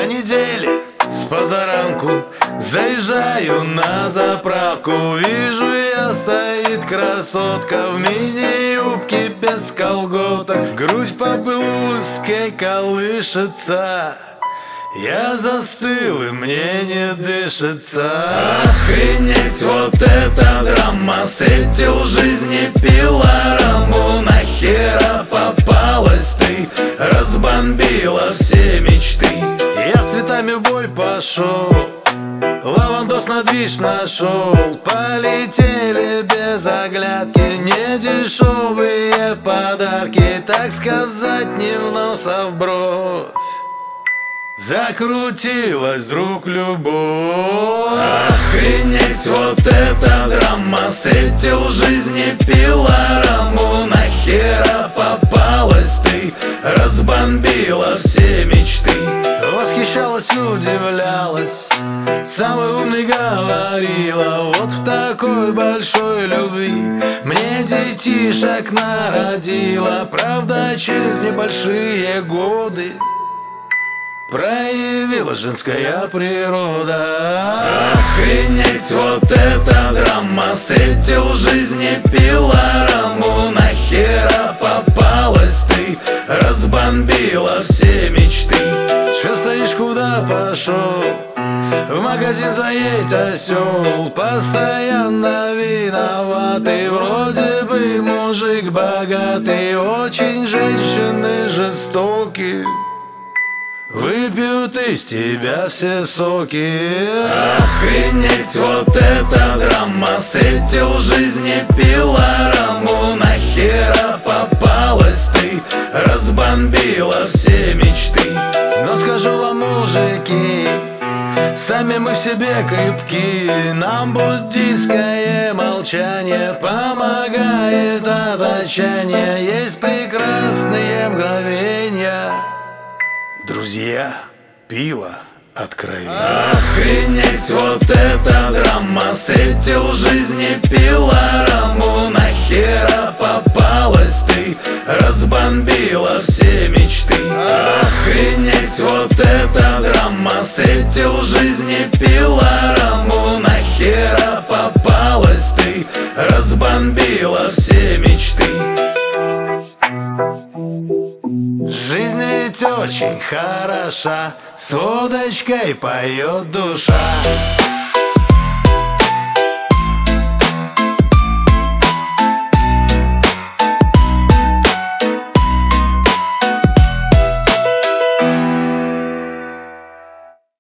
неделе с позаранку заезжаю на заправку. Вижу я, стоит красотка в мини-юбке без колготок. Грудь по-блузской колышется. Я застыл, и мне не дышится. Охренеть, вот это драма. Встретил в жизни пилораму. Нахера попалась ты, разбомбила все мечты. Я с цветами в бой пошел, лавандос на движ нашел. Полетели без оглядки недешевые подарки, так сказать, не в нос, а в бровь. Закрутилась вдруг любовь. Охренеть, вот это драма. Встретил в жизни пилораму. Нахера попалась ты, разбомбила все мечты. Восхищалась, удивлялась, самый умный говорила: вот в такой большой любви мне детишек народила. Правда, через небольшие годы проявила женская природа. Охренеть, вот это драма. Встретил в жизни пилораму. Нахера попалась ты, разбомбила все мечты. Чё стоишь, куда пошел? В магазин заедь, осел. Постоянно виноватый, вроде бы мужик богатый, очень женщины жестокие, выпьют из тебя все соки. Охренеть, вот это драма. Встретил в жизни пилораму. Нахера попалась ты, разбомбила все мечты. Но скажу вам, мужики, сами мы в себе крепки. Нам буддийское молчание помогает от отчаяния. Есть прекрасные мгновения, друзья, пиво, откровение. Охренеть, вот это драма. Встретил в жизни пилораму. Нахера попалась ты, разбомбила все мечты. Охренеть, вот это драма. Встретил в жизни пилораму. Нахера попалась ты, разбомбила все мечты. Жизнь ведь очень хороша, с водочкой поет душа.